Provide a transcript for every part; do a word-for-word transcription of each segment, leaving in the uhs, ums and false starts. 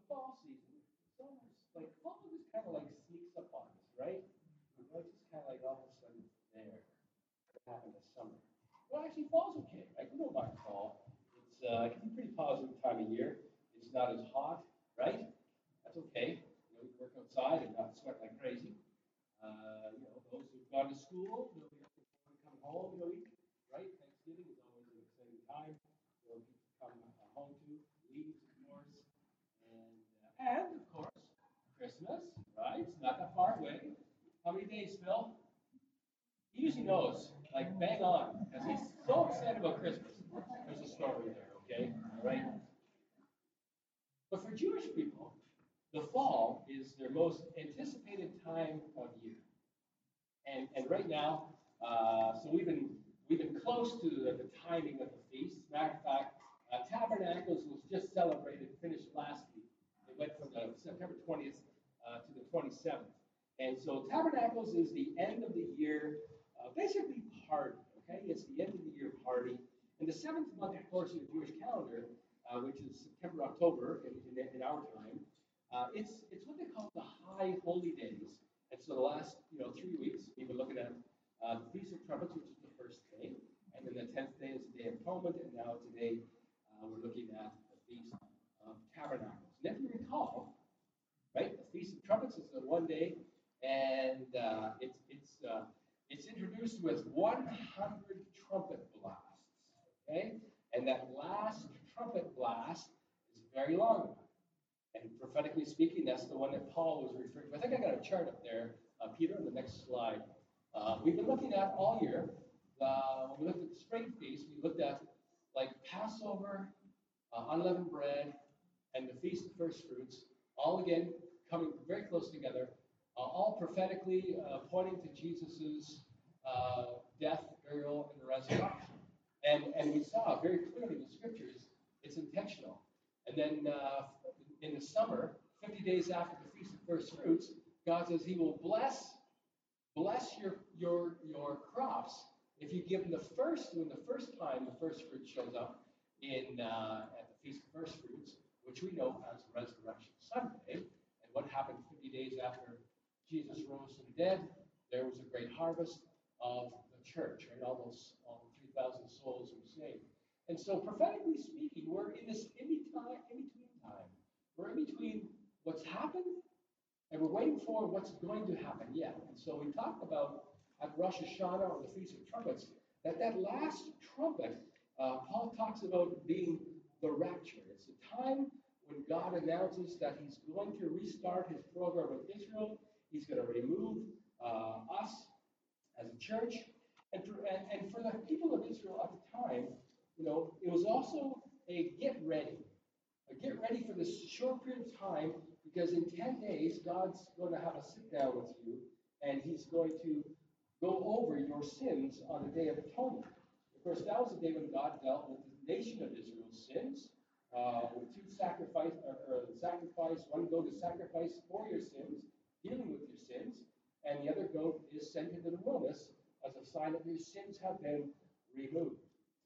fall season, it's almost like fall just kind of like sneaks up on us, right? You know, it's just kind of like all of a sudden it's there. What happened this summer? Well, actually, fall's okay. Right? We don't mind fall. It's uh, it can be a pretty positive time of year. It's not as hot, right? That's okay. You know, we can work outside and not sweat like crazy. Uh, you know, those who've gone to school, they'll be looking forward to coming home in a week, right? Thanksgiving is always an exciting time. You know, people come uh, home to, leaves, of course, and uh, and of course, Christmas, right? It's not that far away. How many days, Phil? He usually knows, like bang on, because he's so excited about Christmas. There's a story there, okay? All right. But for Jewish people, the fall is their most anticipated time of year. And, and right now, uh, so we've been we've been close to the, the timing of the feast. Matter of fact, uh, Tabernacles was just celebrated, finished last week. It went from the September twentieth uh, to the twenty-seventh. And so Tabernacles is the end of the year, uh, basically party. Okay, it's the end of the year party. And the seventh month, of course, in the Jewish calendar, uh, which is September, October in, in, in our time, uh, it's it's what they call the high holy days. And so the last, you know, three weeks, we've been looking at uh, the Feast of Trumpets, which is the first day, and then the tenth day is the Day of Atonement, and now today uh, we're looking at the Feast of Tabernacles. And if you recall, right, the Feast of Trumpets is the one day, and uh, it's it's uh, it's introduced with one hundred trumpet blasts, okay, and that last trumpet blast is a very long one. And prophetically speaking, that's the one that Paul was referring to. I think I got a chart up there, uh, Peter, on the next slide. Uh, we've been looking at all year. Uh, when we looked at the spring feast, we looked at like Passover, uh, unleavened bread, and the Feast of First Fruits, all again coming very close together, uh, all prophetically uh, pointing to Jesus's uh, death, burial, and resurrection. And, and we saw very clearly in the scriptures, it's intentional. And then uh, in the summer, fifty days after the Feast of First Fruits, God says He will bless bless your your your crops if you give them the first when the first time the first fruit shows up in uh, at the Feast of First Fruits, which we know as Resurrection Sunday. And what happened fifty days after Jesus rose from the dead? There was a great harvest of the church, right? All those all the three thousand souls were saved. And so, prophetically speaking, we're in this in between in between time. We're in between what's happened and we're waiting for what's going to happen yet. And so we talked about at Rosh Hashanah or the Feast of Trumpets that that last trumpet, uh, Paul talks about being the rapture. It's the time when God announces that He's going to restart His program with Israel. He's going to remove uh, us as a church. And for, and, and for the people of Israel at the time, you know, it was also a get ready. A get ready for this short period of time because in ten days, God's going to have a sit down with you and He's going to go over your sins on the Day of Atonement. Of course, that was the day when God dealt with the nation of Israel's sins uh, with two sacrifice, or, or sacrifice, one goat is sacrificed for your sins, dealing with your sins, and the other goat is sent into the wilderness as a sign that your sins have been removed.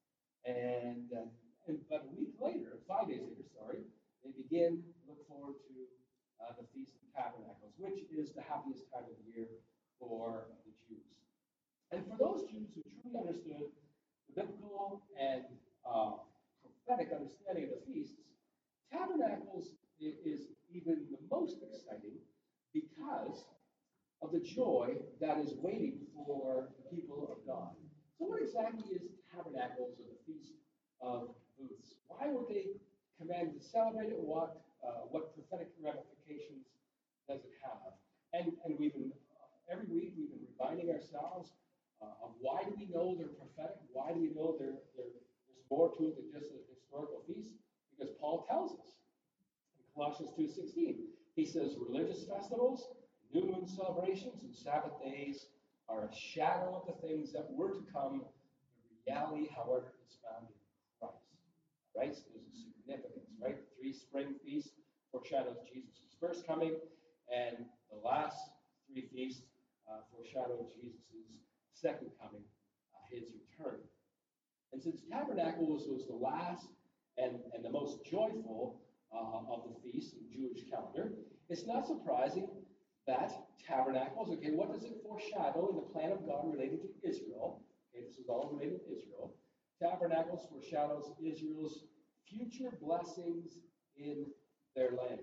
And, uh, and but a week later, five days later, sorry, they begin to look forward to uh, the Feast of Tabernacles, which is the happiest time of the year for the Jews. And for those Jews who truly understood the biblical and uh, prophetic understanding of the feasts, Tabernacles is even the most exciting because of the joy that is waiting for the people of God. So, what exactly is Tabernacles or the Feast of Booths? Why were they commanded to celebrate it? What uh, what prophetic ramifications does it have? And and we've been every week we've been reminding ourselves uh, of why do we know they're prophetic? Why do we know they're, they're, there's more to it than just a historical feast? Because Paul tells us in Colossians two sixteen, he says religious festivals, new moon celebrations, and Sabbath days are a shadow of the things that were to come. The reality, however, is found in Christ. Right? So there's a significance, right? The three spring feasts foreshadows Jesus' first coming, and the last three feasts uh, foreshadow Jesus' second coming, uh, his return. And since Tabernacles was the last and, and the most joyful, uh, of the feast in Jewish calendar, it's not surprising that tabernacles, okay, what does it foreshadow in the plan of God related to Israel? Okay, this is all related to Israel. Tabernacles foreshadows Israel's future blessings in their land.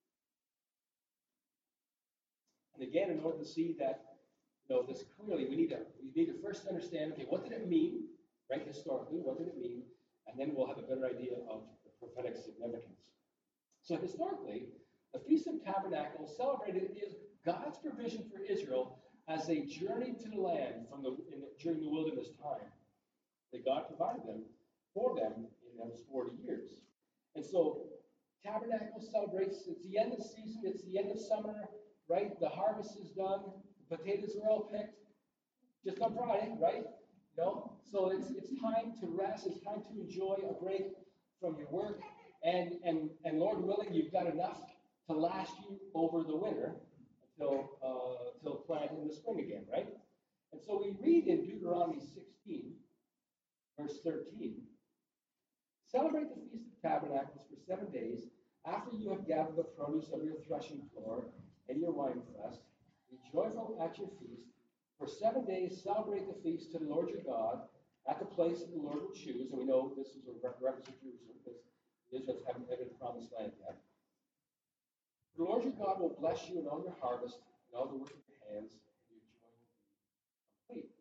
And again, in order to see that, you know, this clearly, we need to we need to first understand, okay, what did it mean, right? Historically, what did it mean? And then we'll have a better idea of the prophetic significance. So historically, the Feast of Tabernacles celebrated is God's provision for Israel as they journeyed to the land from the in, during the wilderness time that God provided them for them in those forty years. And so Tabernacle celebrates, it's the end of the season, it's the end of summer, right? The harvest is done, the potatoes are all picked, just on Friday, right? You know, so it's it's time to rest, it's time to enjoy a break from your work, and and and Lord willing, you've got enough to last you over the winter until uh, until plant in the spring again, right? And so we read in Deuteronomy sixteen, verse thirteen, celebrate the Feast of Tabernacles for seven days after you have gathered the produce of your threshing floor and your winepress. Be joyful at your feast. For seven days, celebrate the feast to the Lord your God at the place that the Lord will choose. And we know this is a reference to Jerusalem because the Israelites haven't entered the promised land yet. The Lord your God will bless you in all your harvest and all the work of your hands, and your joy will be complete.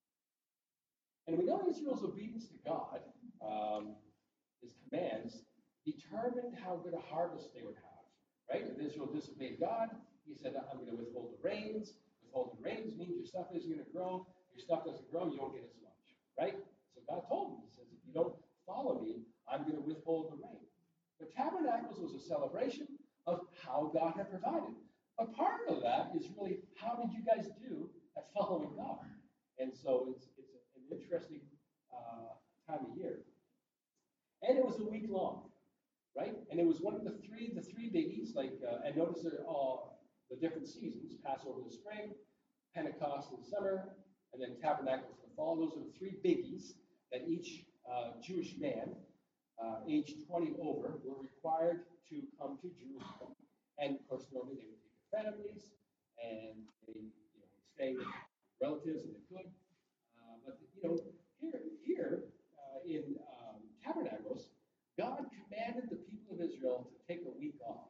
And we know Israel's obedience to God, um, his commands, determined how good a harvest they would have. Right? If Israel disobeyed God, he said, I'm going to withhold the rains. Withholding the rains means your stuff isn't going to grow. Your stuff doesn't grow, you don't get as much. Right? So God told him, he says, if you don't follow me, I'm going to withhold the rain. But Tabernacles was a celebration of how God had provided. A part of that is really, how did you guys do at following God? And so it's it's an interesting uh, time of year. And it was a week long, right? And it was one of the three the three biggies. Like, uh, and notice they're all the different seasons: Passover in the spring, Pentecost in the summer, and then Tabernacles in the fall. Those are the three biggies that each uh, Jewish man, uh, age twenty over, were required to come to Jerusalem. And of course, normally they would take their families and they, you know, would stay with relatives if they could. Uh, but you know, here, here uh, in um, Tabernacles, God commanded the people of Israel to take a week off.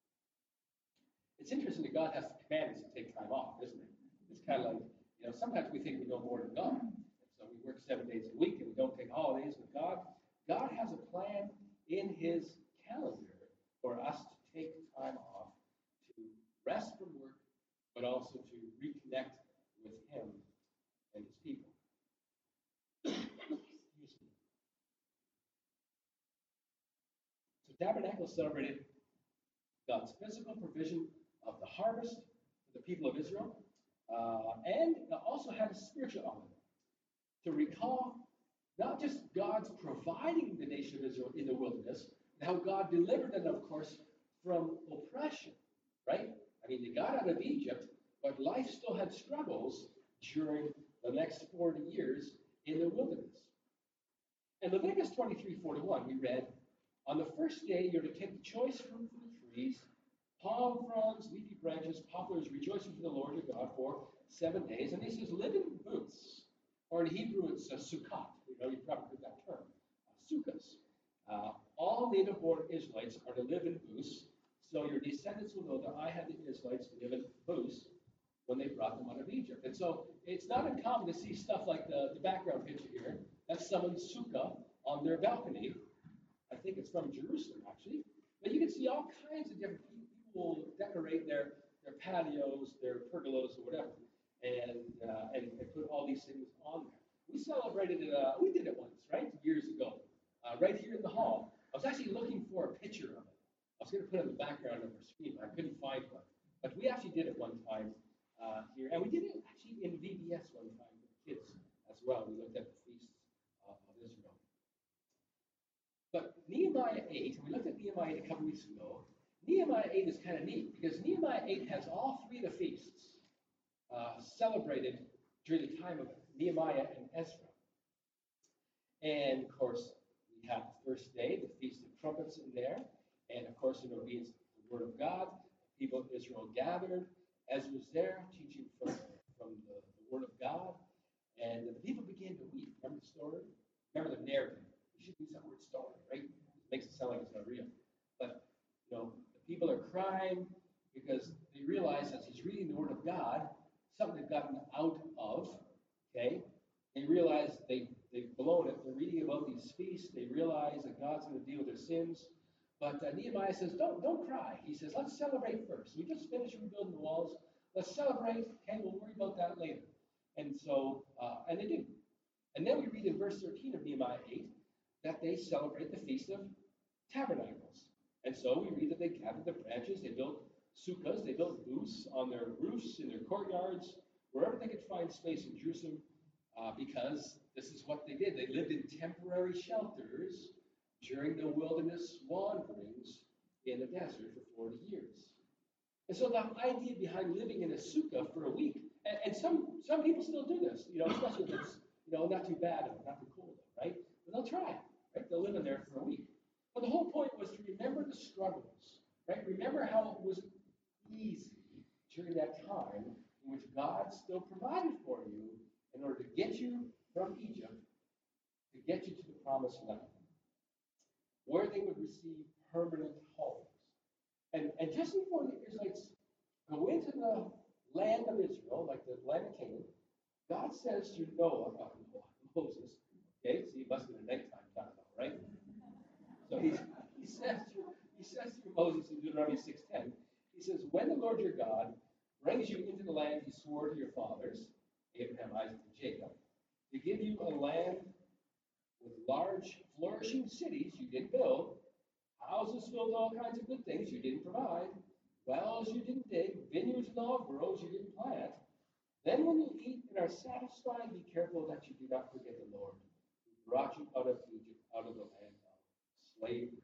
It's interesting that God has to command us to take time off, isn't it? It's kind of like, you know, sometimes we think we know more than God. And so we work seven days a week and we don't take holidays with God. God has a plan in his calendar for us to take time off to rest from work, but also to reconnect with him and his people. Excuse me. So Tabernacle celebrated God's physical provision of the harvest for the people of Israel, uh, and also had a spiritual element to recall not just God's providing the nation of Israel in the wilderness, and how God delivered them, of course, from oppression, right? I mean, they got out of Egypt, but life still had struggles during the next forty years in the wilderness. In Leviticus twenty-three forty-one, we read, on the first day, you're to take the choice fruit from the trees, palm fronds, leafy branches, poplars, rejoicing to the Lord your God for seven days. And he says, live in booths, or in Hebrew, it's a sukkot. You know, you've probably heard that term, uh, sukkahs. Uh, all native-born Israelites are to live in booths, so your descendants will know that I had the Israelites live in booths when they brought them out of Egypt. And so it's not uncommon to see stuff like the, the background picture here. That's someone's sukkah on their balcony. I think it's from Jerusalem, actually. But you can see all kinds of different people. People will decorate their, their patios, their pergolas, or whatever, and, uh, and and put all these things on there. We celebrated it. Uh, we did it once, right, years ago, uh, right here in the hall. I was actually looking for a picture of it. I was going to put it in the background of our screen, but I couldn't find one. But we actually did it one time uh, here, and we did it actually in V B S one time with kids as well. We looked at the feasts uh, of Israel. But Nehemiah eight, and we looked at Nehemiah eight a couple weeks ago. Nehemiah eight is kind of neat because Nehemiah eight has all three of the feasts uh, celebrated during the time of Nehemiah and Ezra. And of course, we have the first day, the Feast of Trumpets in there. And of course, in obedience to the word of God, the people of Israel gathered. Ezra was there teaching from, from the, the word of God. And the people began to weep. Remember the story? Remember the narrative. We should use that word story, right? It makes it sound like it's not real. But, you know, the people are crying because they realize as he's reading the word of God, something they've gotten out of, okay? They realize they, they've blown it. They're reading about these feasts. They realize that God's going to deal with their sins. But uh, Nehemiah says, don't, don't cry. He says, let's celebrate first. We just finished rebuilding the walls. Let's celebrate. Okay, we'll worry about that later. And so, uh, and they do. And then we read in verse thirteen of Nehemiah eight that they celebrate the Feast of Tabernacles. And so we read that they gathered the branches, they built sukkahs, they built booths on their roofs, in their courtyards, wherever they could find space in Jerusalem, uh, because this is what they did. They lived in temporary shelters during the wilderness wanderings in the desert for forty years. And so the idea behind living in a sukkah for a week, and, and some some people still do this, you know, especially if it's, you know, not too bad or not too cold, right? But they'll try it, right? They'll live in there for a week. But the whole point was to remember the struggles, right? Remember how it was easy during that time in which God still provided for you in order to get you from Egypt, to get you to the promised land, where they would receive permanent homes. And, and just before the Israelites go into the land of Israel, like the land of Canaan, God says to Noah, uh, Moses, okay, so he must have been a nighttime time now, right? So he, he says to he says to Moses in Deuteronomy six ten, he says, when the Lord your God brings you into the land he swore to your fathers, Abraham, Isaac, and Jacob, to give you a land with large, flourishing cities you didn't build, houses filled with all kinds of good things you didn't provide, wells you didn't dig, vineyards and olive groves you didn't plant. Then when you eat and are satisfied, be careful that you do not forget the Lord, who brought you out of Egypt, out of the land of slavery.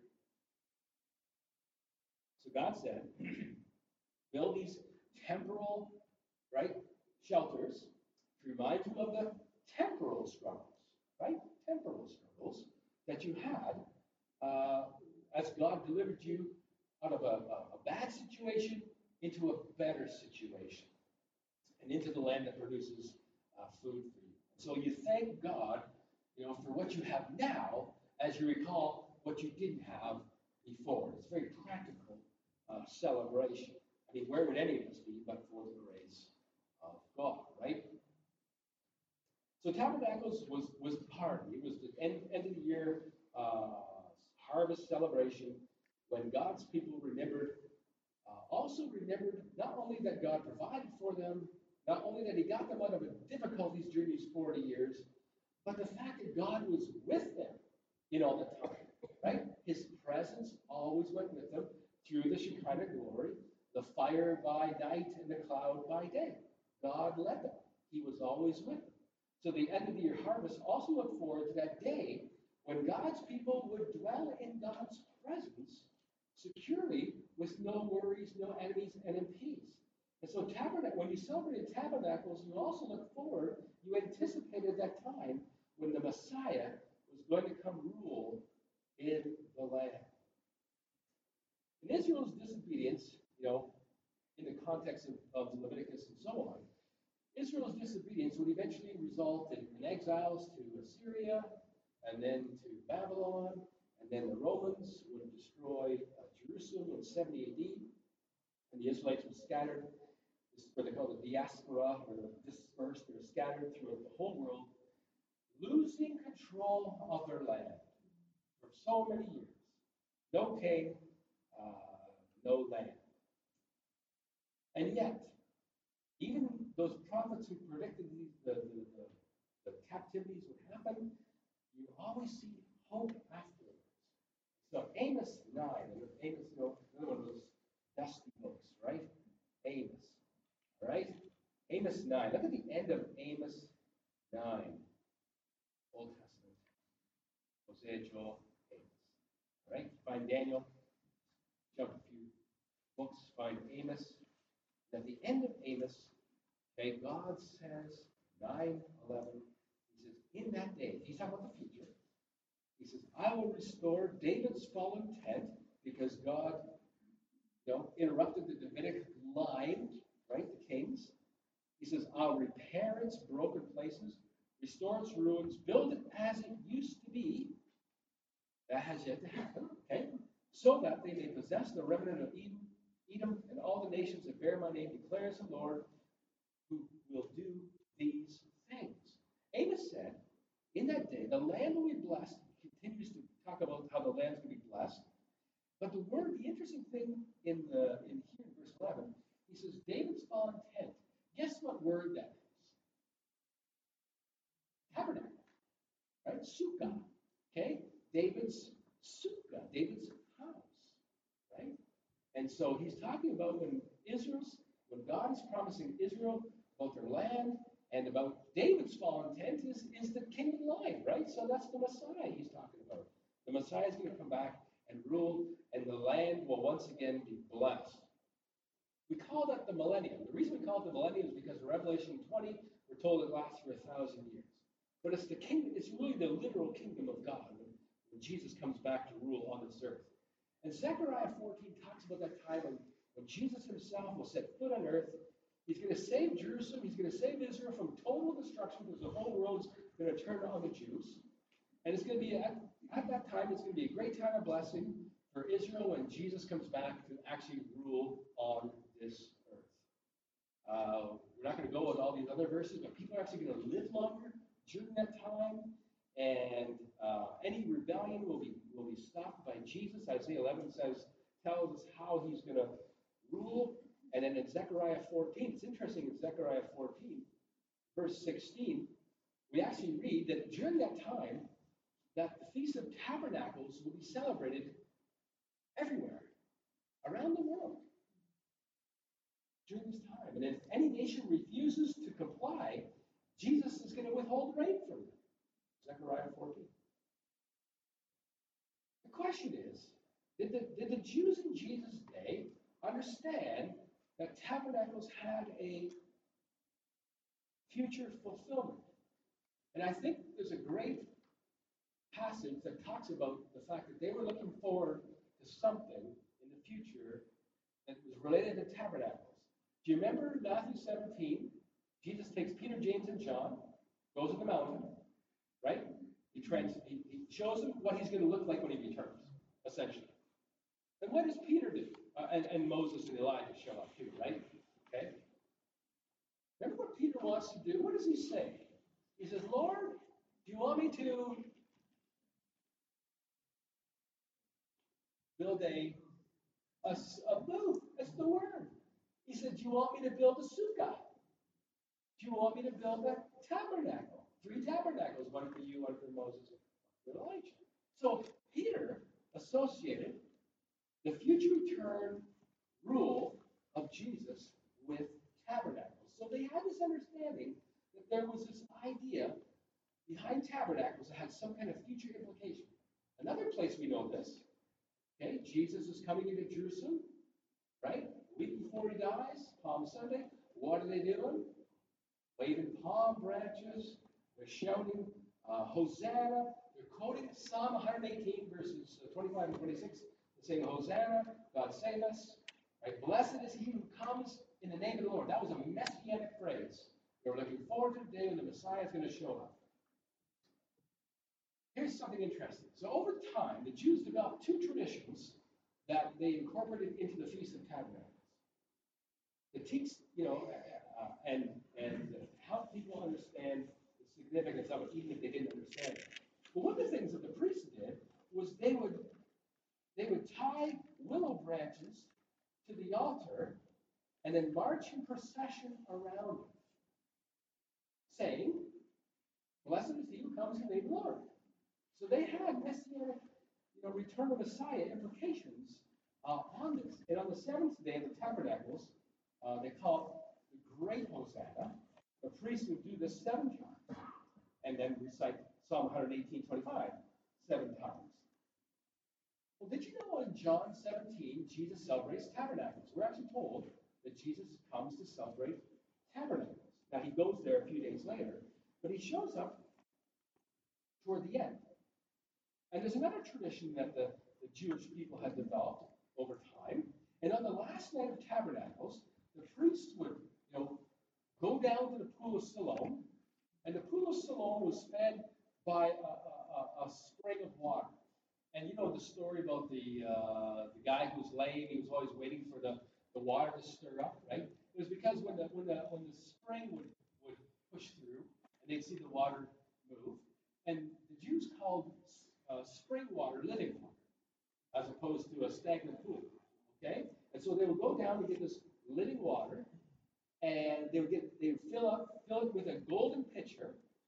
So God said, build these temporal, right, shelters to remind you of the temporal struggles, right? Temporal struggles that you had uh, as God delivered you out of a, a, a bad situation into a better situation and into the land that produces uh, food for you. So you thank God, you know, for what you have now as you recall what you didn't have before. It's a very practical uh, celebration. I mean, where would any of us be but for the grace of God, right? So Tabernacles was was the party. It was the end, end of the year uh, harvest celebration when God's people remembered, uh, also remembered not only that God provided for them, not only that he got them out of the difficulties during these forty years, but the fact that God was with them in all the time, right? His presence always went with them through the Shekinah glory, the fire by night and the cloud by day. God led them. He was always with them. So the end of the year harvest also looked forward to that day when God's people would dwell in God's presence securely with no worries, no enemies, and in peace. And so tabernacle, when you celebrated tabernacles, you also looked forward, you anticipated that time when the Messiah was going to come rule in the land. In Israel's disobedience, you know, in the context of, of Leviticus and so on, Israel's disobedience would eventually result in, in exiles to Assyria, and then to Babylon, and then the Romans would destroy uh, Jerusalem in seventy A D, and the Israelites were scattered. This is what they call the diaspora, or dispersed. They were scattered throughout the whole world, losing control of their land for so many years. No king, uh, no land. And yet, even those prophets who predicted these, the, the, the, the captivities would happen, you always see hope afterwards. So Amos nine, and Amos, you know, another one of those dusty books, right? Amos, all right? Amos nine. Look at the end of Amos nine. Old Testament. Hosea, Joel, Amos. All right? Find Daniel. Jump a few books. Find Amos. At the end of Amos, okay, God says, nine eleven, he says, in that day, he's talking about the future. He says, I will restore David's fallen tent because God, you know, interrupted the Davidic line, right? The kings. He says, I'll repair its broken places, restore its ruins, build it as it used to be. That has yet to happen, okay? So that they may possess the remnant of Edom, Edom and all the nations that bear my name, declares the Lord, who will do these things. Amos said, in that day, the land will be blessed. He continues to talk about how the land's going to be blessed. But the word, the interesting thing in the in here in verse eleven, he says, David's fallen tent. Guess what word that is? Tabernacle, right? Sukkah, okay? David's sukkah, David's house, right? And so he's talking about when Israel's, when God is promising Israel about their land and about David's fallen tent is, is the kingdom line, right? So that's the Messiah he's talking about. The Messiah is going to come back and rule, and the land will once again be blessed. We call that the millennium. The reason we call it the millennium is because in Revelation twenty, we're told it lasts for a thousand years. But it's the kingdom, it's really the literal kingdom of God when, when Jesus comes back to rule on this earth. And Zechariah fourteen talks about that time when, when Jesus himself will set foot on earth. He's going to save Jerusalem. He's going to save Israel from total destruction because the whole world's going to turn on the Jews. And it's going to be, at, at that time, it's going to be a great time of blessing for Israel when Jesus comes back to actually rule on this earth. Uh, we're not going to go with all these other verses, but people are actually going to live longer during that time. And uh, any rebellion will be will be stopped by Jesus. Isaiah eleven says, tells us how he's going to rule. And then in Zechariah fourteen, it's interesting in Zechariah fourteen, verse sixteen, we actually read that during that time, that the Feast of Tabernacles will be celebrated everywhere, around the world, during this time. And if any nation refuses to comply, Jesus is going to withhold rain from them. Zechariah fourteen. The question is, did the, did the Jews in Jesus' day understand that tabernacles had a future fulfillment? And I think there's a great passage that talks about the fact that they were looking forward to something in the future that was related to tabernacles. Do you remember Matthew seventeen? Jesus takes Peter, James, and John, goes to the mountain, right? He, trans, he, he shows them what he's going to look like when he returns, essentially. And what does Peter do? Uh, and, and Moses and Elijah show up too, right? Okay. Remember what Peter wants to do? What does he say? He says, Lord, do you want me to build a, a, a booth? That's the word. He said, do you want me to build a sukkah? Do you want me to build a tabernacle? Three tabernacles, one for you, one for Moses, one for Elijah. So Peter associated the future return rule of Jesus with tabernacles. So they had this understanding that there was this idea behind tabernacles that had some kind of future implication. Another place we know this, okay, Jesus is coming into Jerusalem, right? A week before he dies, Palm Sunday. What are they doing? Waving palm branches. They're shouting, uh, Hosanna. They're quoting Psalm one eighteen, verses twenty-five and twenty-six. They're saying, Hosanna, God save us. Right? Blessed is he who comes in the name of the Lord. That was a messianic phrase. They were looking forward to the day when the Messiah is going to show up. Here's something interesting. So over time, the Jews developed two traditions that they incorporated into the Feast of Tabernacles. The teach, you know, uh, and and help people understand the significance of it, even if they didn't understand it. But one of the things that the priests did was they would they would tie willow branches to the altar and then march in procession around it, saying, "Blessed is he who comes in the name of the Lord." So they had messianic, you know, return of Messiah implications uh, on this. And on the seventh day of the tabernacles, uh, they call it the Great Hosanna. The priest would do this seven times, and then recite Psalm one eighteen, twenty-five seven times. Well, did you know in John seventeen, Jesus celebrates tabernacles? We're actually told that Jesus comes to celebrate tabernacles. Now, he goes there a few days later, but he shows up toward the end. And there's another tradition that the, the Jewish people had developed over time. And on the last night of Tabernacles, the priests would, you know, go down to the pool of Siloam, and the pool of Siloam was fed by a, a, a, a spring of water. And you know the story about the uh, the guy who was lame. He was always waiting for the, the water to stir up, right? It was because when the when the when the spring would, would push through, and they'd see the water move, and the Jews called uh, spring water living water, as opposed to a stagnant pool. Okay, and so they would go down to get this living water, and they would get they would fill up fill it with a golden pitcher,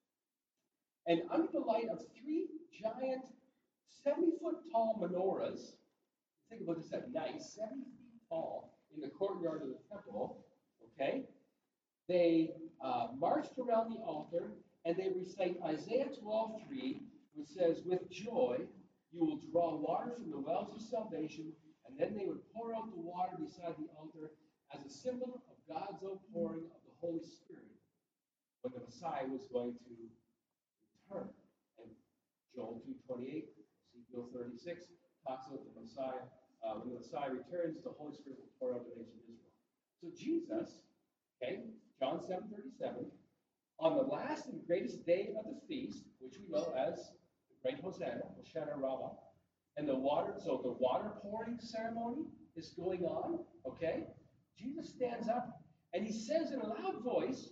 and under the light of three giant seventy foot tall menorahs. Think about this at night, seventy feet tall in the courtyard of the temple. Okay, they uh, marched around the altar and they recite Isaiah twelve three, which says, "With joy you will draw water from the wells of salvation," and then they would pour out the water beside the altar as a symbol of God's outpouring of the Holy Spirit when the Messiah was going to return. And Joel two twenty-eight, Ezekiel thirty-six talks about the Messiah. Uh, when the Messiah returns, the Holy Spirit will pour out the nation of Israel. So Jesus, okay, John seven thirty-seven, on the last and greatest day of the feast, which we know as the Great Hosanna, Hoshana Rabbah, and the water, so the water pouring ceremony is going on, okay? Jesus stands up and he says in a loud voice,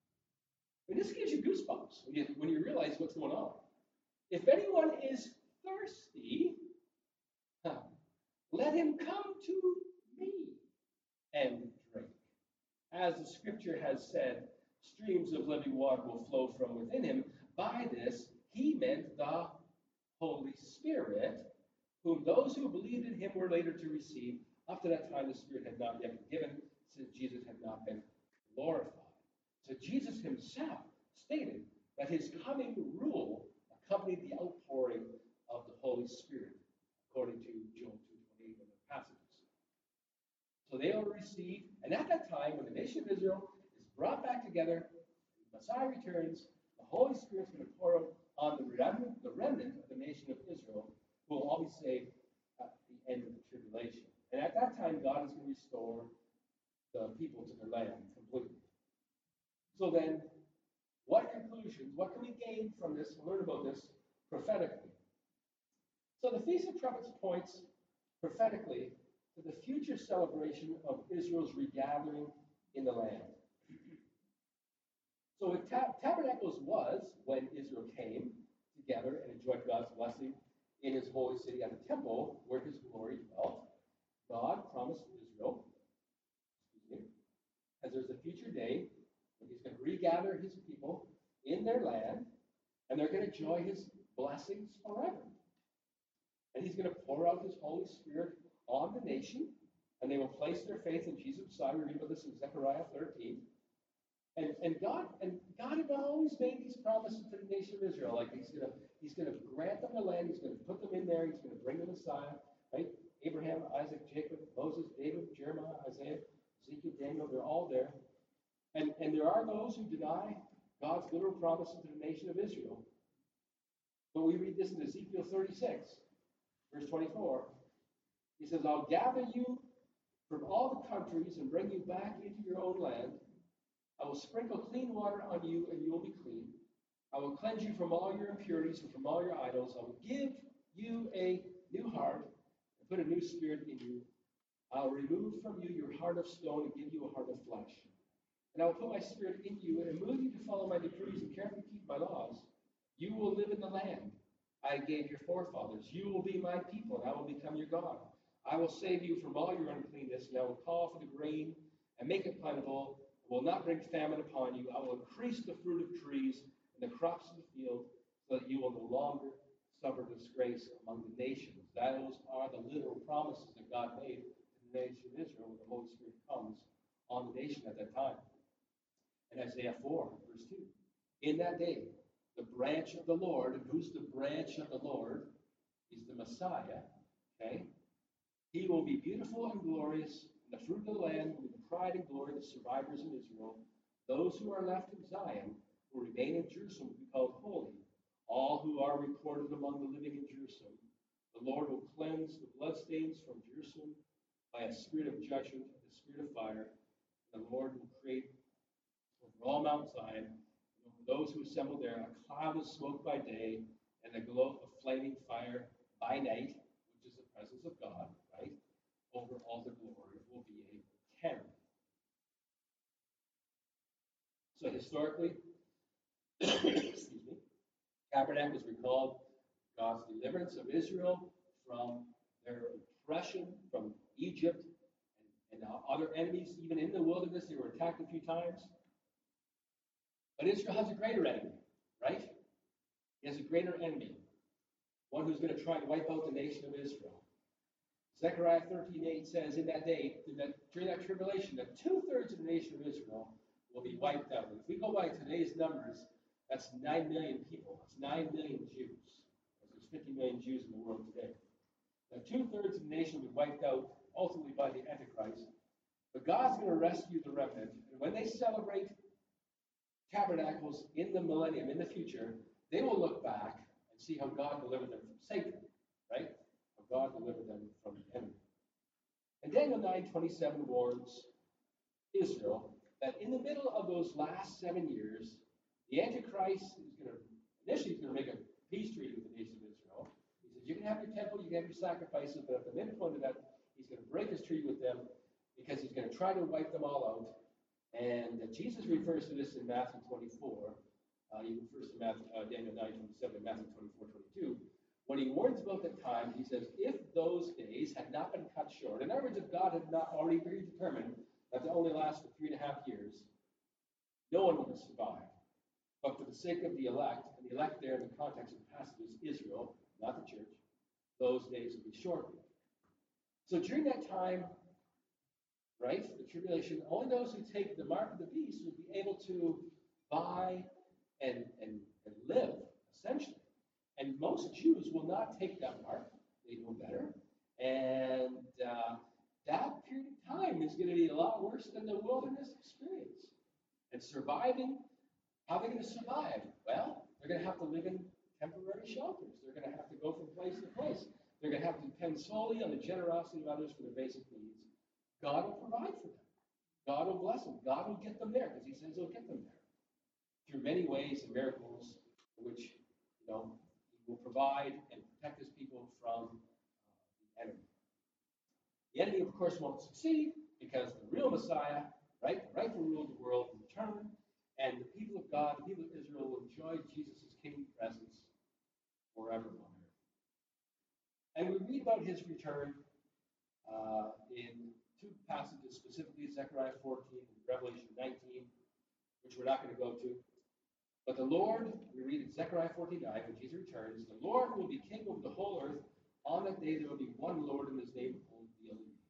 and this gives you goosebumps when you, when you realize what's going on. If anyone is thirsty, huh, let him come to me and drink. As the scripture has said, streams of living water will flow from within him. By this, he meant the Holy Spirit, whom those who believed in him were later to receive. Up to that time, the Spirit had not yet been given, since Jesus had not been glorified. So Jesus himself stated that his coming rule accompanied the outpouring of the Holy Spirit, according to Joel two twenty-eight and the passages. So they will receive, and at that time, when the nation of Israel is brought back together, the Messiah returns, the Holy Spirit's going to pour out on the remnant, the remnant of the nation of Israel, who will all be saved at the end of the tribulation. And at that time, God is going to restore the people to their land completely. So then, what conclusions, what can we gain from this, learn about this prophetically? So the Feast of Trumpets points prophetically to the future celebration of Israel's regathering in the land. So what tab- Tabernacles was when Israel came together and enjoyed God's blessing in his holy city at the temple where his glory dwelt. God promised Israel, excuse me, as there's a future day when he's going to regather his people in their land, and they're going to enjoy his blessings forever. And he's going to pour out his Holy Spirit on the nation, and they will place their faith in Jesus Messiah. We read about this in Zechariah thirteen. And, and God and God had always made these promises to the nation of Israel, like he's going to he's going to grant them the land, he's going to put them in there, he's going to bring the Messiah, right? Abraham, Isaac, Jacob, Moses, David, Jeremiah, Isaiah, Ezekiel, Daniel, they're all there. And, and there are those who deny God's literal promises to the nation of Israel. But we read this in Ezekiel thirty-six, verse twenty-four. He says, I'll gather you from all the countries and bring you back into your own land. I will sprinkle clean water on you, and you will be clean. I will cleanse you from all your impurities and from all your idols. I will give you a new heart and put a new spirit in you. I will remove from you your heart of stone and give you a heart of flesh. And I will put my spirit in you and move you to follow my decrees and carefully keep my laws. You will live in the land I gave your forefathers. You will be my people, and I will become your God. I will save you from all your uncleanness, and I will call for the grain and make it plentiful. I will not bring famine upon you. I will increase the fruit of trees and the crops of the field, so that you will no longer suffer disgrace among the nations. Those are the literal promises that God made to the nation of Israel when the Holy Spirit comes on the nation at that time. In Isaiah four, verse two, in that day, the branch of the Lord, and who's the branch of the Lord? He's the Messiah, okay? He will be beautiful and glorious, and the fruit of the land will be the pride and glory of the survivors in Israel. Those who are left in Zion, who remain in Jerusalem, will be called holy. All who are recorded among the living in Jerusalem The Lord will cleanse the bloodstains from Jerusalem by a spirit of judgment and a spirit of fire. And the Lord will create over all Mount Zion, and over those who assemble there, a cloud of smoke by day and a glow of flaming fire by night, which is the presence of God, right? Over all the glory will be a tent. So historically, excuse me, Tabernacles recalled God's deliverance of Israel from their oppression from Egypt and, and other enemies. Even in the wilderness, they were attacked a few times. But Israel has a greater enemy, right? He has a greater enemy, one who's going to try and wipe out the nation of Israel. Zechariah thirteen eight says, in that day, in that, during that tribulation, that two-thirds of the nation of Israel will be wiped out. And if we go by today's numbers, that's nine million people. That's nine million Jews. There's fifty million Jews in the world today. Now, two-thirds of the nation will be wiped out, ultimately by the Antichrist. But God's going to rescue the remnant. And when they celebrate Tabernacles in the millennium, in the future, they will look back and see how God delivered them from Satan, right? How God delivered them from the enemy. And Daniel nine twenty-seven warns Israel that in the middle of those last seven years, the Antichrist is going to, initially he's going to make a peace treaty with the nation of Israel. He says, you can have your temple, you can have your sacrifices, but at the midpoint of that, he's going to break his treaty with them because he's going to try to wipe them all out. And uh, Jesus refers to this in Matthew twenty-four. Uh, he refers to Matthew, uh, Daniel nine twenty-seven and Matthew twenty-four twenty-two. When he warns about the time, he says, if those days had not been cut short, in other words, if God had not already predetermined that they only last for three and a half years, no one would have survived. But for the sake of the elect, and the elect there in the context of the passage is Israel, not the church, those days will be shortened. So during that time, right, the tribulation, only those who take the mark of the beast will be able to buy and, and, and live, essentially. And most Jews will not take that mark. They know better. And uh, that period of time is going to be a lot worse than the wilderness experience. And surviving, how are they going to survive? Well, they're going to have to live in temporary shelters. They're going to have to go from place to place. They're going to have to depend solely on the generosity of others for their basic needs. God will provide for them. God will bless them. God will get them there because he says he'll get them there. Through many ways and miracles in which, you know, he will provide and protect his people from uh, the enemy. The enemy, of course, won't succeed because the real Messiah, right, the rightful ruler of the world, will return, and the people of God, the people of Israel, will enjoy Jesus' kingdom presence forever on earth. And we read about his return uh, in two passages, specifically Zechariah fourteen and Revelation nineteen, which we're not going to go to. But the Lord, we read in Zechariah fourteen nine, when Jesus returns, the Lord will be king over the whole earth. On that day there will be one Lord, and his name will be only me.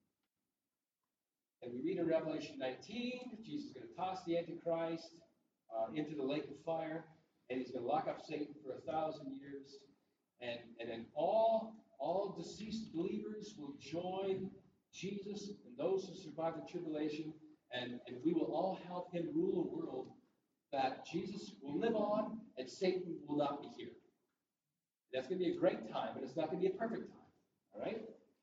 And we read in Revelation nineteen, Jesus is going to toss the Antichrist uh, into the lake of fire, and he's going to lock up Satan for a thousand years. And, and then all, all deceased believers will join Jesus and those who survive the tribulation, and, and we will all help him rule a world that Jesus will live on and Satan will not be here. That's going to be a great time, but it's not going to be a perfect time. All right?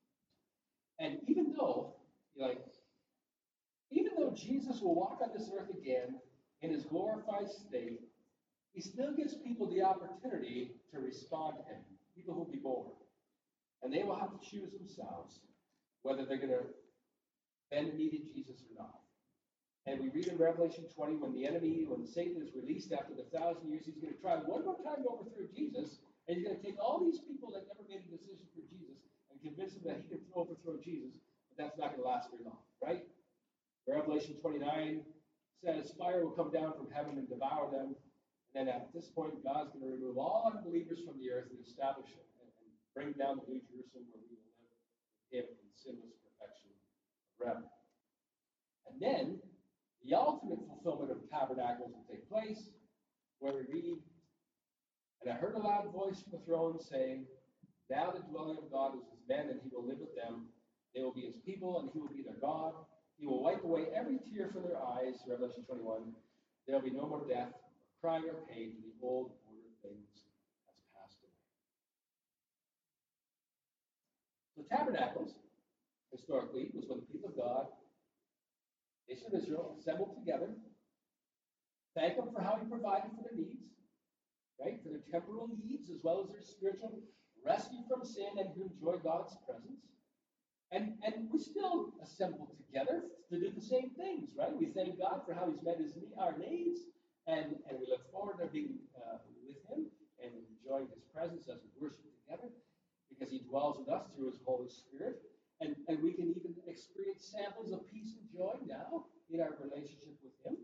And even though, like, even though Jesus will walk on this earth again in his glorified state, he still gives people the opportunity to respond to him. People who will be born. And they will have to choose themselves whether they're going to bend the knee to Jesus or not. And we read in Revelation twenty, when the enemy, when Satan is released after the thousand years, he's going to try one more time to overthrow Jesus. And he's going to take all these people that never made a decision for Jesus and convince them that he can overthrow Jesus. But that's not going to last very long, right? Revelation twenty-nine says fire will come down from heaven and devour them. And then at this point, God's going to remove all unbelievers from the earth and establish it and, and bring down the New Jerusalem where we will live with him in sinless perfection forever. And then the ultimate fulfillment of tabernacles will take place, where we read, and I heard a loud voice from the throne saying, now the dwelling of God is with men, and he will live with them. They will be his people, and he will be their God. He will wipe away every tear from their eyes, Revelation twenty-one. There will be no more death, or crying, or pain, for the old order of things has passed away. So tabernacles, historically, was when the people of God, nation of Israel, assembled together, thank Him for how He provided for their needs, right? For their temporal needs as well as their spiritual rescue from sin and to enjoy God's presence. And, and we still assemble together to do the same things, right? We thank God for how He's met his, our needs, and, and we look forward to being uh, with Him and enjoying His presence as we worship together because He dwells with us through His Holy Spirit. And, and we can even experience samples of peace and joy now in our relationship with Him.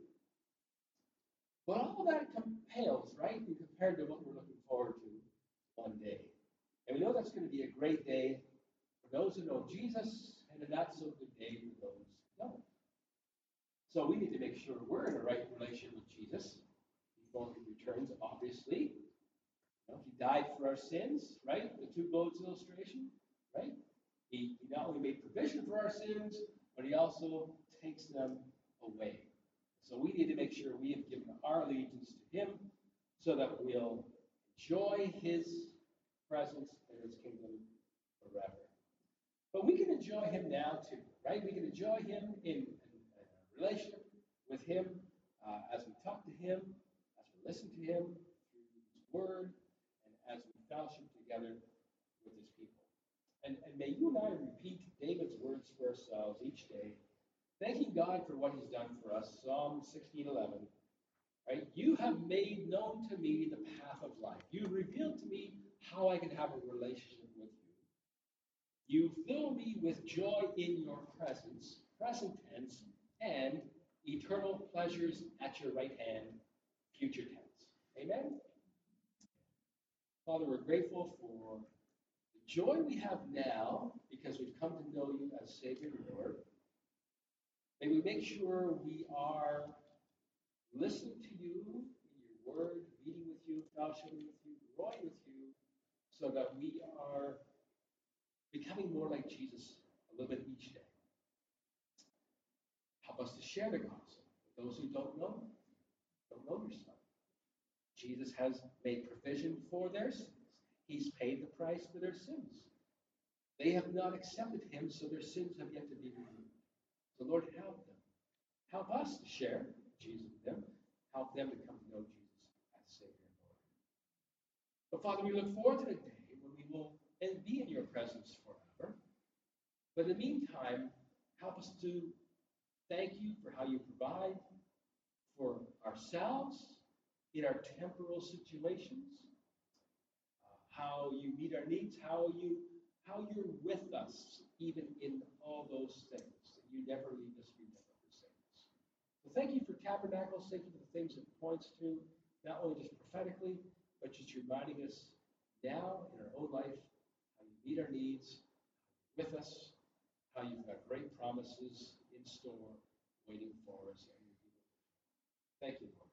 But all that pales, right, in compared to what we're looking forward to one day. And we know that's going to be a great day for those who know Jesus and a not so good day for those who don't. So we need to make sure we're in a right relationship with Jesus before He returns, obviously. You know, He died for our sins, right? The two goats illustration, right? He, he not only made provision for our sins, but He also takes them away. So we need to make sure we have given our allegiance to Him so that we'll enjoy His presence and His kingdom forever. But we can enjoy Him now too, right? We can enjoy Him in, in a relationship with Him uh, as we talk to Him, as we listen to Him through His Word, and as we fellowship together with His people. And, and may you and I repeat David's words for ourselves each day, thanking God for what He's done for us. Psalm sixteen eleven. Right? You have made known to me the path of life. You revealed to me how I can have a relationship with you. You fill me with joy in your presence, present tense, and eternal pleasures at your right hand, future tense. Amen? Father, we're grateful for the joy we have now because we've come to know you as Savior and Lord. May we make sure we are listening to you in your word, meeting with you, fellowshipping with you, growing with you, so that we are becoming more like Jesus a little bit each day. Help us to share the gospel with those who don't know, don't know your Son. Jesus has made provision for their sins. He's paid the price for their sins. They have not accepted Him, so their sins have yet to be removed. So Lord, help them. Help us to share Jesus with them. Help them to come to know Jesus as Savior and Lord. But Father, we look forward to the day when we will be in your presence forever. But in the meantime, help us to thank you for how you provide for ourselves in our temporal situations, uh, how you meet our needs, how you how you're with us even in all those things, that you never leave us, you never forsake us. So thank you for Tabernacles. Thank you for the things it points to, not only just prophetically, but just reminding us now in our own life how you meet our needs, with us, how you've got great promises in store waiting for us. And thank you, Lord.